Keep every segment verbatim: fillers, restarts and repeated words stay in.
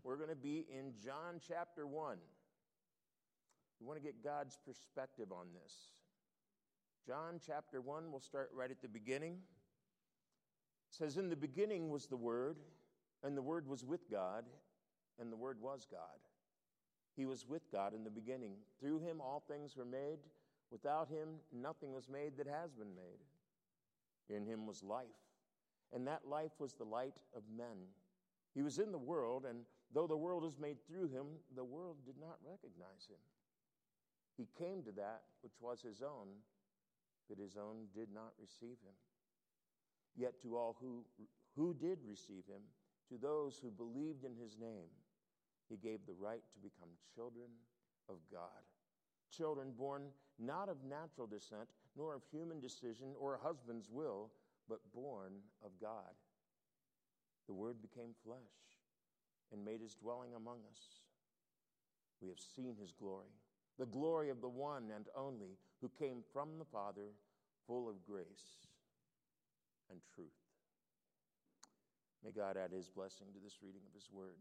We're going to be in John chapter one. We want to get God's perspective on this. John chapter one, we'll start right at the beginning. It says, "In the beginning was the Word, and the Word was with God, and the Word was God. He was with God in the beginning. Through him all things were made. Without him nothing was made that has been made. In him was life, and that life was the light of men. He was in the world, and though the world was made through him, the world did not recognize him. He came to that which was his own, but his own did not receive him. Yet to all who, who did receive him, to those who believed in his name, he gave the right to become children of God. Children born not of natural descent, nor of human decision or a husband's will, but born of God. The Word became flesh and made his dwelling among us. We have seen his glory, the glory of the one and only who came from the Father, full of grace and truth." May God add his blessing to this reading of his word.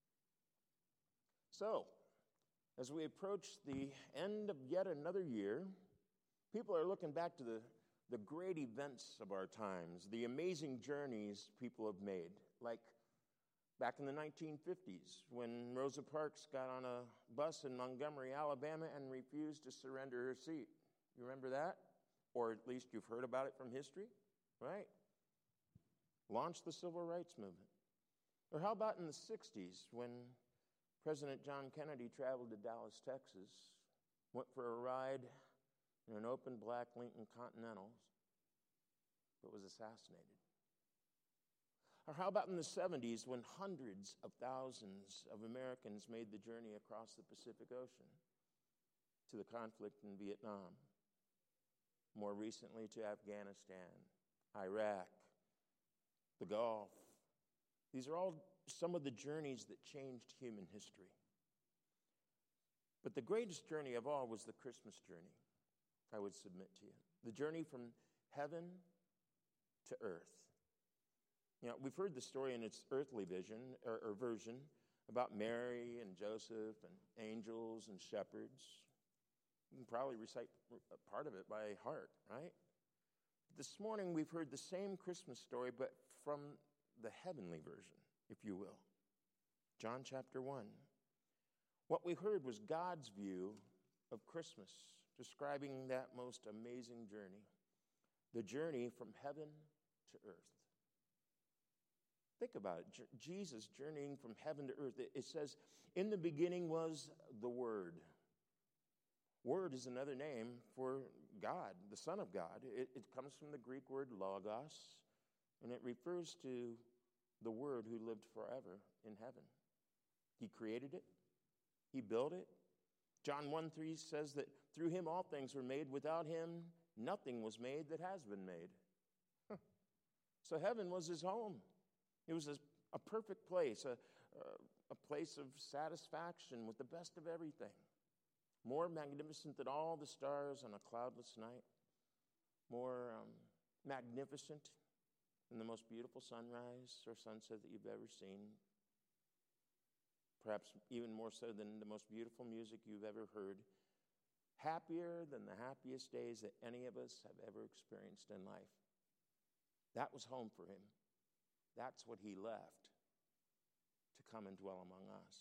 So, as we approach the end of yet another year, people are looking back to the, the great events of our times, the amazing journeys people have made, like back in the nineteen fifties when Rosa Parks got on a bus in Montgomery, Alabama, and refused to surrender her seat. You remember that? Or at least you've heard about it from history, right? Launched the civil rights movement. Or how about in the sixties when President John Kennedy traveled to Dallas, Texas, went for a ride in an open black Lincoln Continental, but was assassinated. Or how about in the seventies when hundreds of thousands of Americans made the journey across the Pacific Ocean to the conflict in Vietnam, more recently to Afghanistan, Iraq, the Gulf. These are all some of the journeys that changed human history. But the greatest journey of all was the Christmas journey, I would submit to you. The journey from heaven to earth. You know, we've heard the story in its earthly vision or, or version about Mary and Joseph and angels and shepherds. You can probably recite a part of it by heart, right? This morning we've heard the same Christmas story, but from the heavenly version, if you will. John chapter one. What we heard was God's view of Christmas, describing that most amazing journey, the journey from heaven to earth. Think about it. J- Jesus journeying from heaven to earth. It, it says, "In the beginning was the Word." Word is another name for God, the Son of God. It, it comes from the Greek word logos, and it refers to the Word who lived forever in heaven. He created it. He built it. John one three says that through him all things were made. Without him, nothing was made that has been made. Huh. So heaven was his home. It was a, a perfect place, a, a place of satisfaction with the best of everything. More magnificent than all the stars on a cloudless night. More um, magnificent than the most beautiful sunrise or sunset that you've ever seen. Perhaps even more so than the most beautiful music you've ever heard. Happier than the happiest days that any of us have ever experienced in life. That was home for him. That's what he left to come and dwell among us.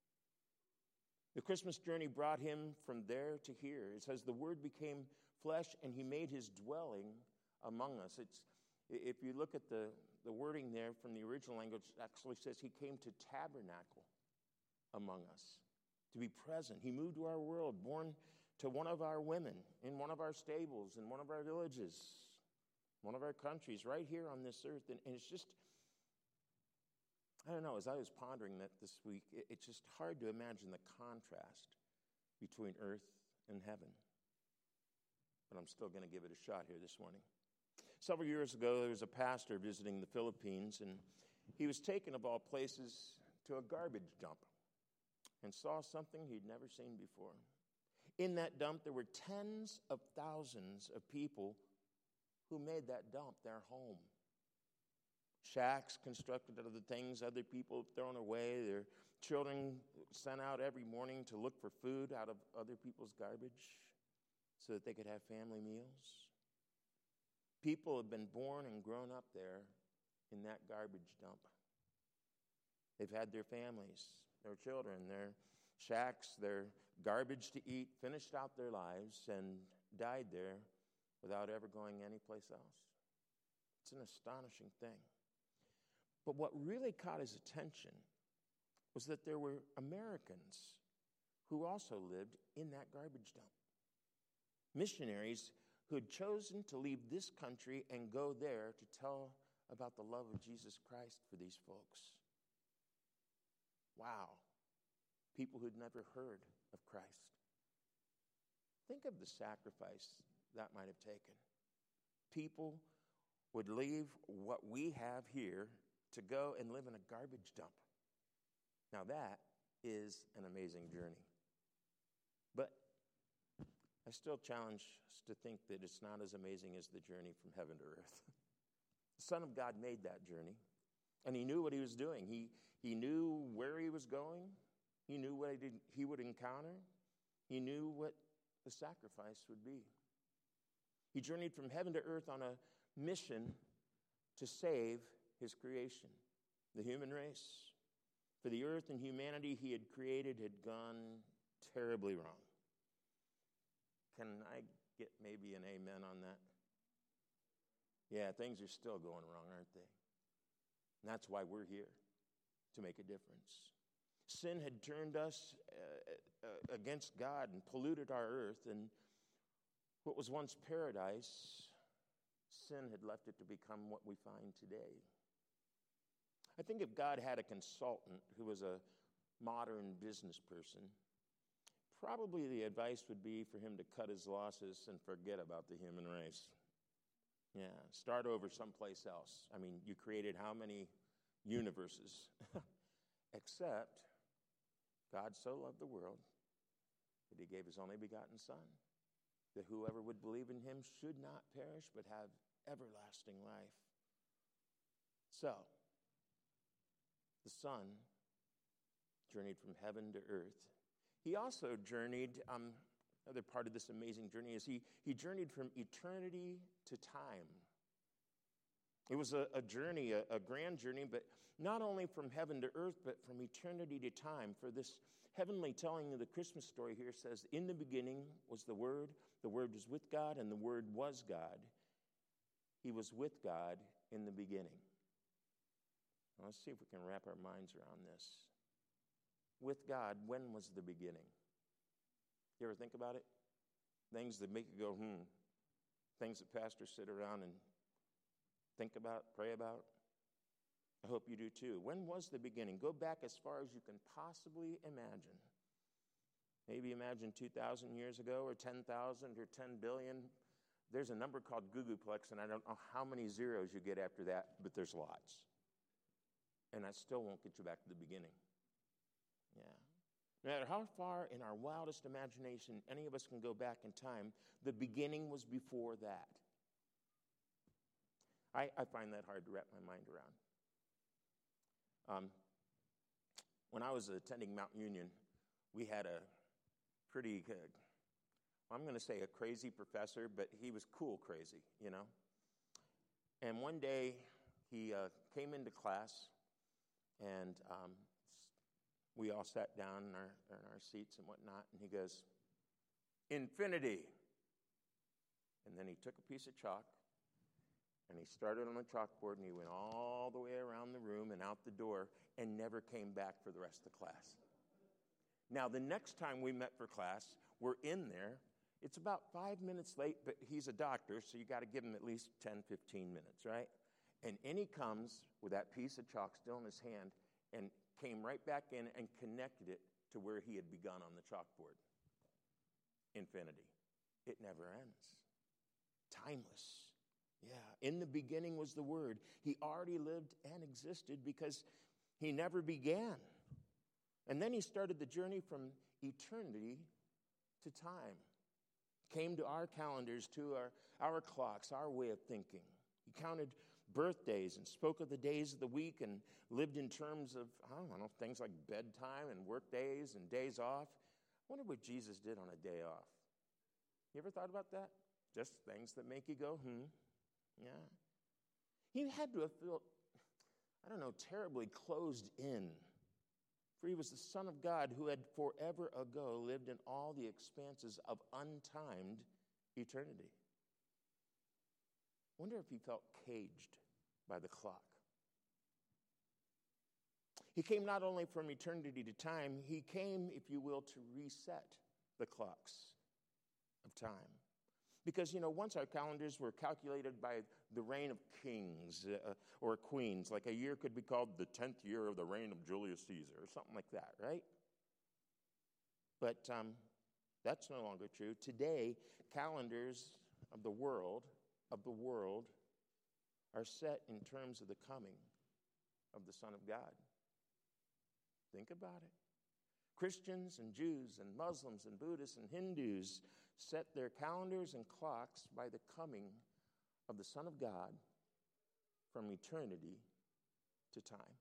The Christmas journey brought him from there to here. It says the Word became flesh and he made his dwelling among us. It's If you look at the, the wording there from the original language, it actually says he came to tabernacle among us, to be present. He moved to our world, born to one of our women, in one of our stables, in one of our villages, one of our countries, right here on this earth. And, and it's just, I don't know, as I was pondering that this week, it, it's just hard to imagine the contrast between earth and heaven. But I'm still going to give it a shot here this morning. Several years ago, there was a pastor visiting the Philippines, and he was taken, of all places, to a garbage dump and saw something he'd never seen before. In that dump, there were tens of thousands of people who made that dump their home. Shacks constructed out of the things other people have thrown away, their Children sent out every morning to look for food out of other people's garbage so that they could have family meals. People have been born and grown up there in that garbage dump. They've had their families, their children, their shacks, their garbage to eat, finished out their lives, and died there without ever going anyplace else. It's an astonishing thing. But what really caught his attention was that there were Americans who also lived in that garbage dump. Missionaries who had chosen to leave this country and go there to tell about the love of Jesus Christ for these folks. Wow. People who'd never heard of Christ. Think of the sacrifice that might have taken. People would leave what we have here to go and live in a garbage dump. Now that is an amazing journey. But I still challenge us to think that it's not as amazing as the journey from heaven to earth. The Son of God made that journey, and he knew what he was doing. He, he knew where he was going. He knew what he, did, he would encounter. He knew what the sacrifice would be. He journeyed from heaven to earth on a mission to save his creation, the human race. For the earth and humanity he had created had gone terribly wrong. Can I get maybe an amen on that? Yeah, things are still going wrong, aren't they? And that's why we're here, to make a difference. Sin had turned us uh, uh, against God and polluted our earth, and what was once paradise, sin had left it to become what we find today. I think if God had a consultant who was a modern business person, probably the advice would be for him to cut his losses and forget about the human race. Yeah, start over someplace else. I mean, you created how many universes? Except God so loved the world that he gave his only begotten Son, that whoever would believe in him should not perish but have everlasting life. So, the Son journeyed from heaven to earth. He also journeyed, um, another part of this amazing journey is he, he journeyed from eternity to time. It was a, a journey, a, a grand journey, but not only from heaven to earth, but from eternity to time. For this heavenly telling of the Christmas story here says, in the beginning was the Word, the Word was with God, and the Word was God. He was with God in the beginning. Now, let's see if we can wrap our minds around this. With God, when was the beginning? You ever think about it? Things that make you go, hmm. Things that pastors sit around and think about, pray about. I hope you do too. When was the beginning? Go back as far as you can possibly imagine. Maybe imagine two thousand years ago, or ten thousand, or ten billion. There's a number called Googleplex, and I don't know how many zeros you get after that, but there's lots. And that still won't get you back to the beginning. Yeah. No matter how far in our wildest imagination any of us can go back in time, the beginning was before that. I, I find that hard to wrap my mind around. Um, when I was attending Mount Union, we had a pretty, uh, I'm going to say a crazy professor, but he was cool crazy, you know. And one day he uh, came into class, and um, we all sat down in our, in our seats and whatnot, and he goes, infinity. And then he took a piece of chalk, and he started on the chalkboard, and he went all the way around the room and out the door and never came back for the rest of the class. Now, the next time we met for class, we're in there. It's about five minutes late, but he's a doctor, so you got to give him at least ten, fifteen minutes, right? And in he comes with that piece of chalk still in his hand and came right back in and connected it to where he had begun on the chalkboard. Infinity. It never ends. Timeless. Yeah. In the beginning was the Word. He already lived and existed because he never began. And then he started the journey from eternity to time. Came to our calendars, to our, our clocks, our way of thinking. He counted birthdays and spoke of the days of the week and lived in terms of, I don't know, things like bedtime and work days and days off. I wonder what Jesus did on a day off. You ever thought about that? Just things that make you go, hmm, yeah. He had to have felt, I don't know, terribly closed in. For he was the Son of God who had forever ago lived in all the expanses of untimed eternity. Wonder if he felt caged by the clock. He came not only from eternity to time, he came, if you will, to reset the clocks of time. Because, you know, once our calendars were calculated by the reign of kings uh, or queens, like a year could be called the tenth year of the reign of Julius Caesar or something like that, right? But um, that's no longer true. Today, calendars of the world, of the world, are set in terms of the coming of the Son of God. Think about it. Christians and Jews and Muslims and Buddhists and Hindus set their calendars and clocks by the coming of the Son of God from eternity to time.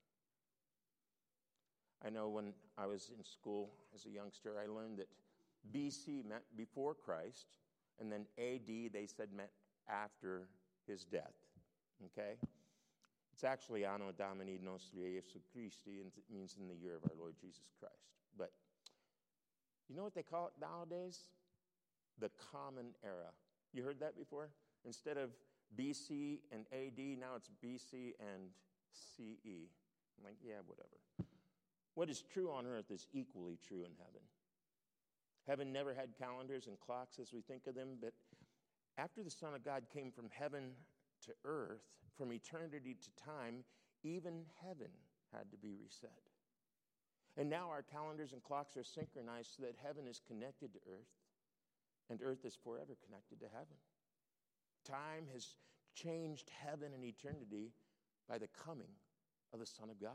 I know when I was in school as a youngster, I learned that B C meant before Christ, and then A D they said meant after his death. Okay? It's actually Anno Domini Nostri Jesu Christi, and it means in the year of our Lord Jesus Christ. But you know what they call it nowadays? The Common Era. You heard that before? Instead of B C and A D, now it's B C and C E. I'm like, yeah, whatever. What is true on earth is equally true in heaven. Heaven never had calendars and clocks as we think of them, but after the Son of God came from heaven to earth, from eternity to time, even heaven had to be reset. And now our calendars and clocks are synchronized so that heaven is connected to earth, and earth is forever connected to heaven. Time has changed heaven and eternity by the coming of the Son of God.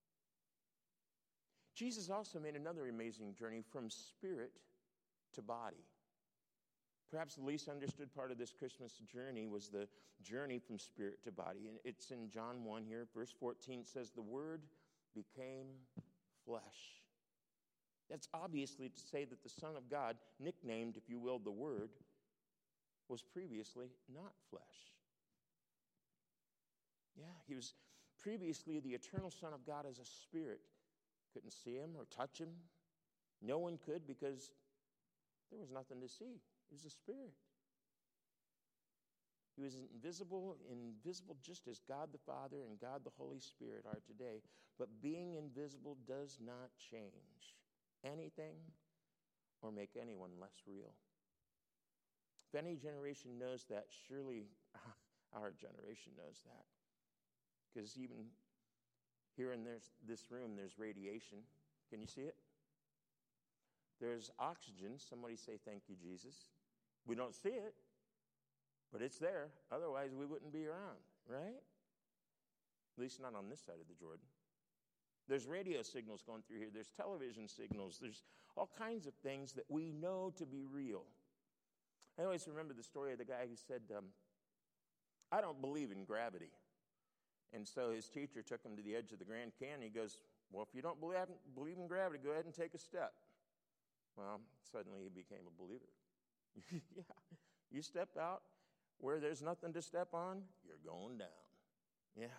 Jesus also made another amazing journey from spirit to body. Perhaps the least understood part of this Christmas journey was the journey from spirit to body. And it's in John one here, verse fourteen says, the Word became flesh. That's obviously to say that the Son of God, nicknamed, if you will, the Word, was previously not flesh. Yeah, he was previously the eternal Son of God as a spirit. Couldn't see him or touch him. No one could because there was nothing to see. He was a spirit. He was invisible, invisible just as God the Father and God the Holy Spirit are today. But being invisible does not change anything or make anyone less real. If any generation knows that, surely our generation knows that. Because even here in this, this room, there's radiation. Can you see it? There's oxygen. Somebody say, thank you, Jesus. We don't see it, but it's there. Otherwise, we wouldn't be around, right? At least not on this side of the Jordan. There's radio signals going through here. There's television signals. There's all kinds of things that we know to be real. I always remember the story of the guy who said, um, I don't believe in gravity. And so his teacher took him to the edge of the Grand Canyon. He goes, well, if you don't believe, believe in gravity, go ahead and take a step. Well, suddenly he became a believer. Yeah, you step out where there's nothing to step on, you're going down. Yeah.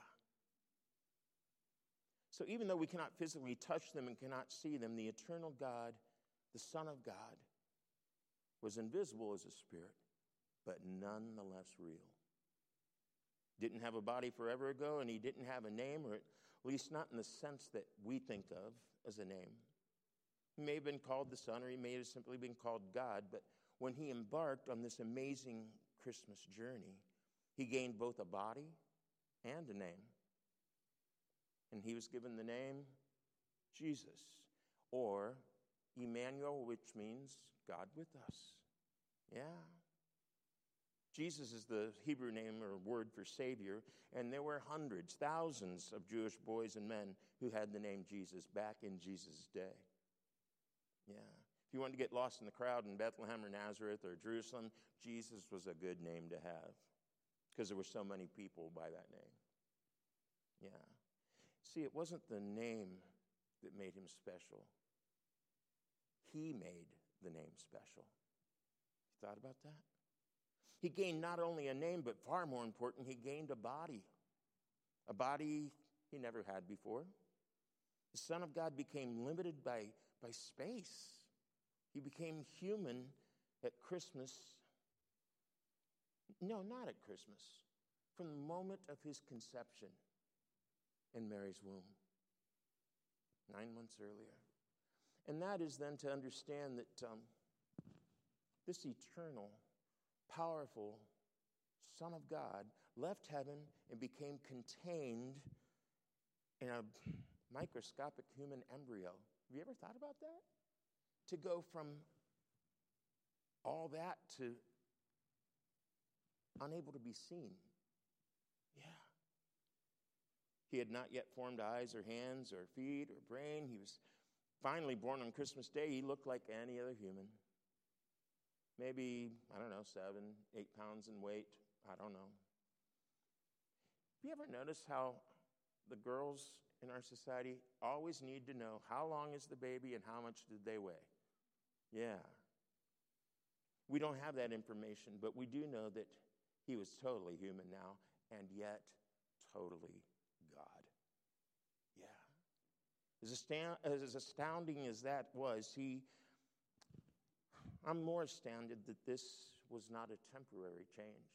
So even though we cannot physically touch them and cannot see them, the eternal God, the Son of God, was invisible as a spirit, but nonetheless real. Didn't have a body forever ago, and he didn't have a name, or at least not in the sense that we think of as a name. He may have been called the Son, or he may have simply been called God, but when he embarked on this amazing Christmas journey, he gained both a body and a name. And he was given the name Jesus, or Emmanuel, which means God with us. Yeah. Jesus is the Hebrew name or word for Savior, and there were hundreds, thousands of Jewish boys and men who had the name Jesus back in Jesus' day. Yeah. If you wanted to get lost in the crowd in Bethlehem or Nazareth or Jerusalem, Jesus was a good name to have. because there were so many people by that name. Yeah. See, it wasn't the name that made him special. He made the name special. You thought about that? He gained not only a name, but far more important, he gained a body. A body he never had before. The Son of God became limited by, by space. He became human at Christmas. No, not at Christmas. From the moment of his conception in Mary's womb, nine months earlier. And that is then to understand that um, this eternal, powerful Son of God left heaven and became contained in a microscopic human embryo. Have you ever thought about that? To go from all that to unable to be seen. Yeah. He had not yet formed eyes or hands or feet or brain. He was finally born on Christmas Day. He looked like any other human. Maybe, I don't know, seven, eight pounds in weight. I don't know. Have you ever noticed how the girls in our society always need to know how long is the baby and how much did they weigh? Yeah. We don't have that information, but we do know that he was totally human now and yet totally God. Yeah. As, astound- as astounding as that was, he, I'm more astounded that this was not a temporary change.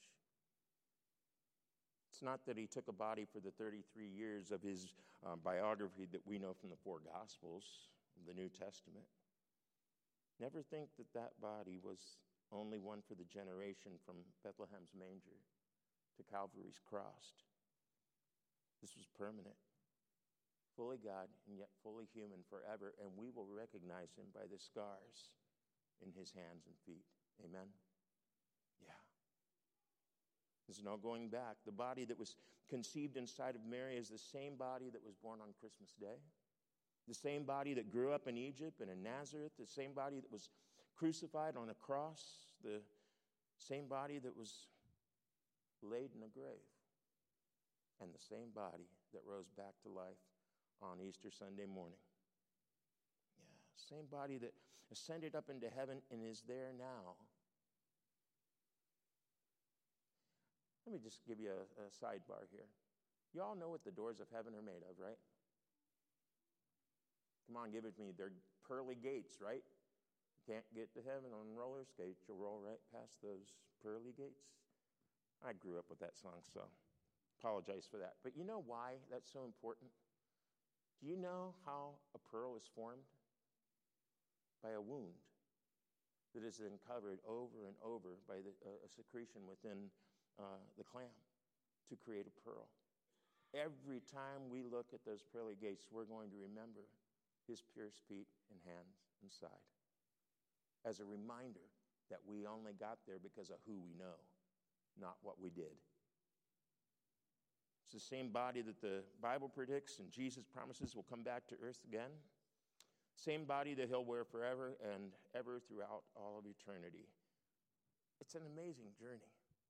It's not that he took a body for the thirty-three years of his uh, biography that we know from the four Gospels, the New Testament. Never think that that body was only one for the generation from Bethlehem's manger to Calvary's cross. This was permanent. Fully God and yet fully human forever, and we will recognize him by the scars in his hands and feet. Amen? Yeah. There's no going back. The body that was conceived inside of Mary is the same body that was born on Christmas Day. The same body that grew up in Egypt and in Nazareth. The same body that was crucified on a cross. The same body that was laid in a grave. And the same body that rose back to life on Easter Sunday morning. Yeah, same body that ascended up into heaven and is there now. Let me just give you a, a sidebar here. You all know what the doors of heaven are made of, right? Come on, give it to me. They're pearly gates, right? You can't get to heaven on roller skates. You'll roll right past those pearly gates. I grew up with that song, so apologize for that. But you know why that's so important? Do you know how a pearl is formed? By a wound that is then covered over and over by the, uh, a secretion within uh, the clam to create a pearl. Every time we look at those pearly gates, we're going to remember his pierced feet and hands and side as a reminder that we only got there because of who we know, not what we did. It's the same body that the Bible predicts and Jesus promises will come back to earth again. Same body that he'll wear forever and ever throughout all of eternity. It's an amazing journey.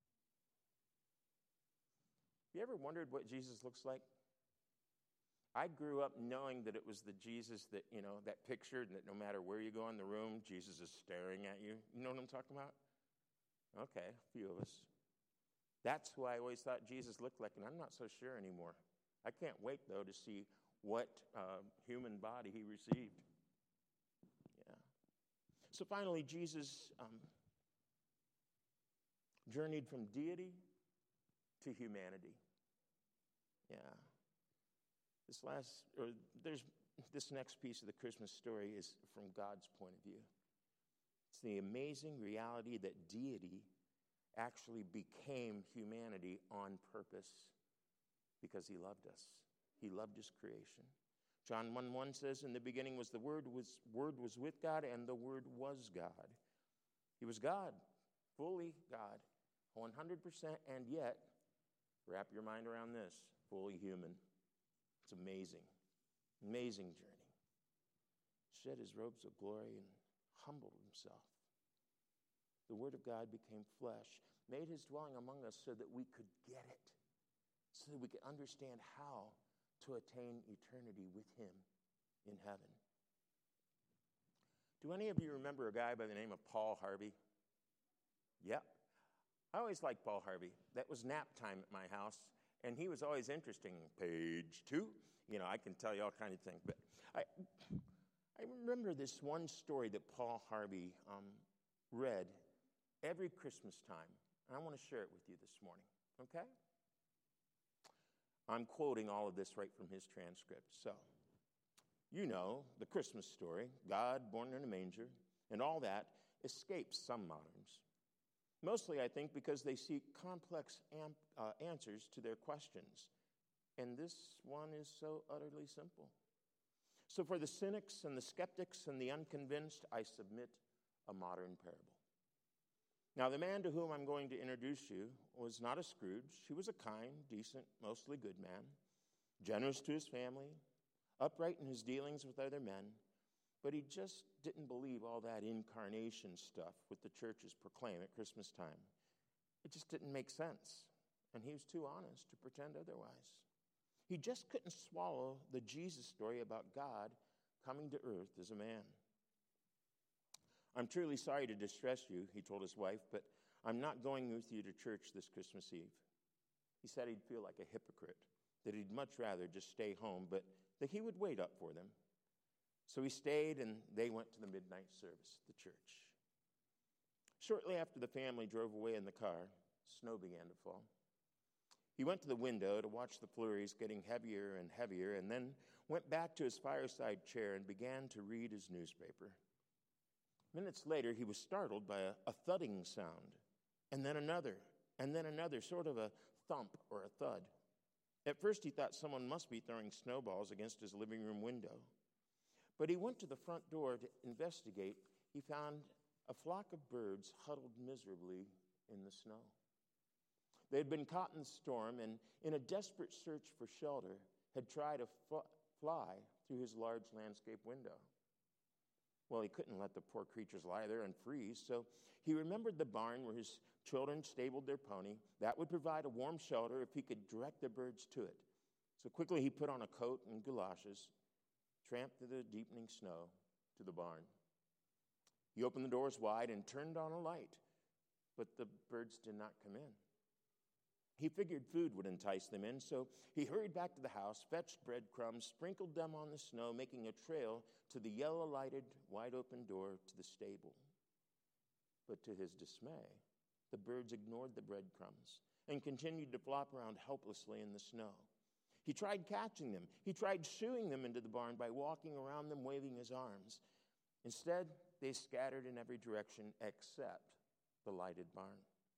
You ever wondered what Jesus looks like? I grew up knowing that it was the Jesus that, you know, that picture, that no matter where you go in the room, Jesus is staring at you. You know what I'm talking about? Okay, a few of us. That's who I always thought Jesus looked like, and I'm not so sure anymore. I can't wait, though, to see what uh, human body he received. Yeah. So finally, Jesus um, journeyed from deity to humanity. Yeah. This last, or there's this next piece of the Christmas story is from God's point of view. It's the amazing reality that deity actually became humanity on purpose because he loved us. He loved his creation. John one one says, in the beginning was the Word, was Word was with God, and the Word was God. He was God, fully God, one hundred percent, and yet, wrap your mind around this, fully human. It's amazing, amazing journey. Shed his robes of glory and humbled himself. The the Word of God became flesh, made his dwelling among us so that we could get it, so that we could understand how to attain eternity with him in heaven. Do any of you remember a guy by the name of Paul Harvey? Yep. I always liked Paul Harvey. That was nap time at my house, and he was always interesting. Page two. You know, I can tell you all kinds of things. But I I remember this one story that Paul Harvey um, read every Christmas time, and I want to share it with you this morning, okay? I'm quoting all of this right from his transcript. So, you know, the Christmas story, God born in a manger, and all that escapes some moderns. Mostly, I think, because they seek complex am- uh, answers to their questions. And this one is so utterly simple. So for the cynics and the skeptics and the unconvinced, I submit a modern parable. Now, the man to whom I'm going to introduce you was not a Scrooge. He was a kind, decent, mostly good man, generous to his family, upright in his dealings with other men, but he just didn't believe all that incarnation stuff with the churches proclaim at Christmas time. It just didn't make sense, and he was too honest to pretend otherwise. He just couldn't swallow the Jesus story about God coming to earth as a man. I'm truly sorry to distress you, he told his wife, but I'm not going with you to church this Christmas Eve. He said he'd feel like a hypocrite, that he'd much rather just stay home, but that he would wait up for them. So he stayed, and they went to the midnight service at the church. Shortly after the family drove away in the car, snow began to fall. He went to the window to watch the flurries getting heavier and heavier, and then went back to his fireside chair and began to read his newspaper. Minutes later, he was startled by a, a thudding sound, and then another, and then another, sort of a thump or a thud. At first, he thought someone must be throwing snowballs against his living room window. But he went to the front door to investigate. He found a flock of birds huddled miserably in the snow. They had been caught in the storm, and in a desperate search for shelter, had tried to f- fly through his large landscape window. Well, he couldn't let the poor creatures lie there and freeze, so he remembered the barn where his children stabled their pony. That would provide a warm shelter if he could direct the birds to it. So quickly he put on a coat and galoshes, tramped through the deepening snow to the barn. He opened the doors wide and turned on a light, but the birds did not come in. He figured food would entice them in, so he hurried back to the house, fetched breadcrumbs, sprinkled them on the snow, making a trail to the yellow-lighted, wide-open door to the stable. But to his dismay, the birds ignored the breadcrumbs and continued to flop around helplessly in the snow. He tried catching them. He tried shooing them into the barn by walking around them, waving his arms. Instead, they scattered in every direction except the lighted barn.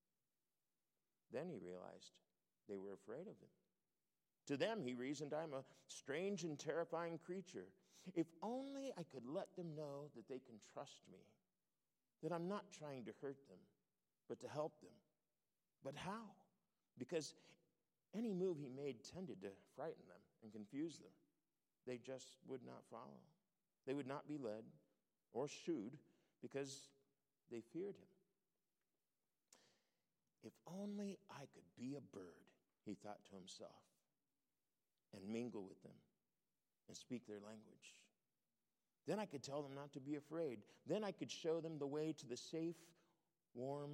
Then he realized they were afraid of him. To them, he reasoned, I'm a strange and terrifying creature. If only I could let them know that they can trust me, that I'm not trying to hurt them, but to help them. But how? Because any move he made tended to frighten them and confuse them. They just would not follow. They would not be led or shooed because they feared him. If only I could be a bird, he thought to himself, and mingle with them and speak their language. Then I could tell them not to be afraid. Then I could show them the way to the safe, warm,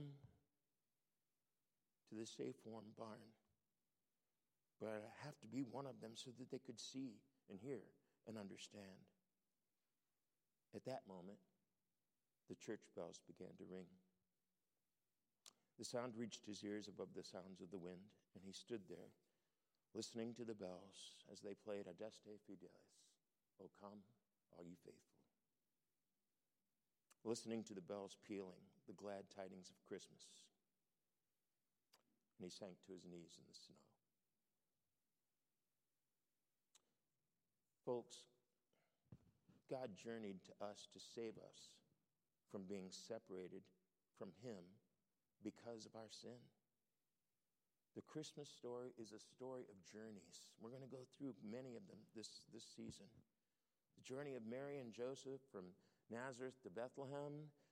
to the safe, warm barn. But I have to be one of them so that they could see and hear and understand. At that moment, the church bells began to ring. The sound reached his ears above the sounds of the wind, and he stood there, listening to the bells as they played Adeste Fideles, O come, all ye faithful. Listening to the bells pealing, the glad tidings of Christmas. And he sank to his knees in the snow. Folks, God journeyed to us to save us from being separated from him because of our sin. The Christmas story is a story of journeys. We're going to go through many of them this, this season. The journey of Mary and Joseph from Nazareth to Bethlehem,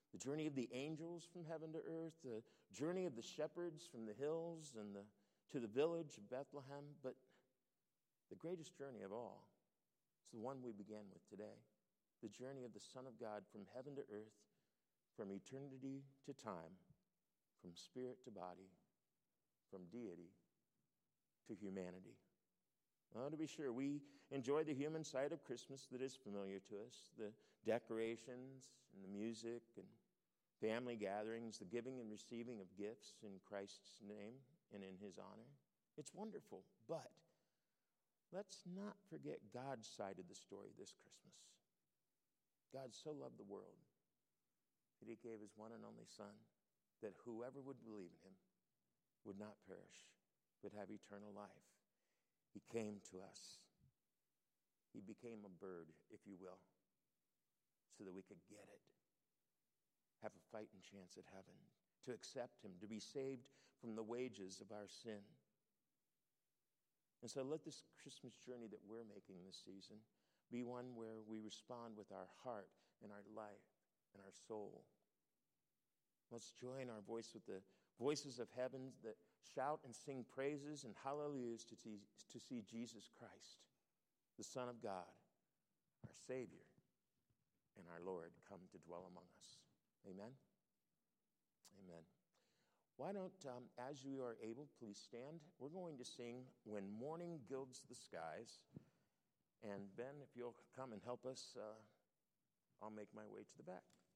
the journey of the angels from heaven to earth, the journey of the shepherds from the hills and the, to the village of Bethlehem. But the greatest journey of all is the one we began with today, the journey of the Son of God from heaven to earth, from eternity to time, from spirit to body, from deity to humanity. Well, to be sure, we enjoy the human side of Christmas that is familiar to us, the decorations and the music and family gatherings, the giving and receiving of gifts in Christ's name and in his honor. It's wonderful, but let's not forget God's side of the story this Christmas. God so loved the world that he gave his one and only Son, that whoever would believe in him would not perish, but have eternal life. He came to us. He became a bird, if you will, so that we could get it, have a fighting chance at heaven, to accept him, to be saved from the wages of our sin. And so let this Christmas journey that we're making this season be one where we respond with our heart and our life and our soul. Let's join our voice with the voices of heaven that shout and sing praises and hallelujahs to see, to see Jesus Christ, the Son of God, our Savior, and our Lord come to dwell among us. Amen? Amen. Why don't, um, as you are able, please stand. We're going to sing When Morning Gilds the Skies. And Ben, if you'll come and help us, uh, I'll make my way to the back.